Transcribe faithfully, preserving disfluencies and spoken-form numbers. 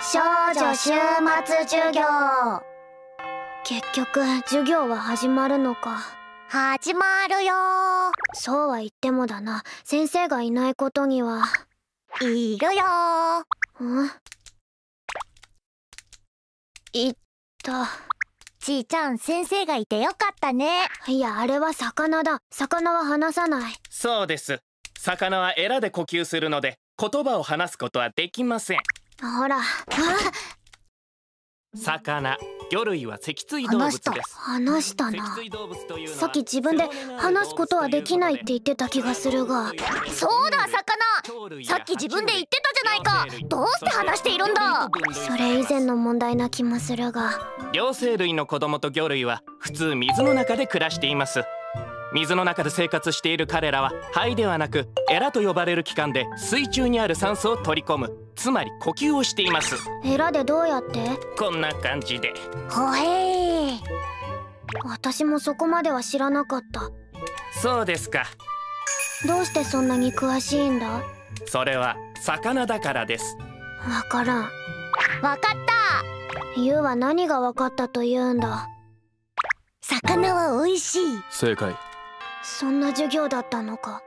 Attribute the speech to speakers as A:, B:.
A: 少女週末授業。結局授業は始まるのか。
B: 始まるよ。
A: そうは言ってもだな、先生がいないことには。
B: いるよ。
A: ん？いった。
B: ちーちゃん、先生がいてよかったね。
A: いや、あれは魚だ。魚は話さない。
C: そうです。魚はエラで呼吸するので言葉を話すことはできません。
A: ほら。
C: 魚、魚類は脊椎動物です。
A: 話したな。さっき自分で話すことはできないって言ってた気がするが。
B: そうだ、魚。さっき自分で言ってたじゃないか。どうして話しているんだ。
A: それ以前の問題な気もするが。
C: 両生類の子供と魚類は普通水の中で暮らしています。水の中で生活している彼らは肺ではなくエラと呼ばれる器官で水中にある酸素を取り込む、つまり呼吸をしています。
A: エラでどうやって？
C: こんな感じで。
B: ほへー。
A: 私もそこまでは知らなかった。
C: そうですか。
A: どうしてそんなに詳しいんだ？
C: それは魚だからです。
A: わからん。
B: わかった。
A: ユウは何がわかったと言うんだ？
B: 魚は美味しい。
D: 正解。
A: そんな授業だったのか。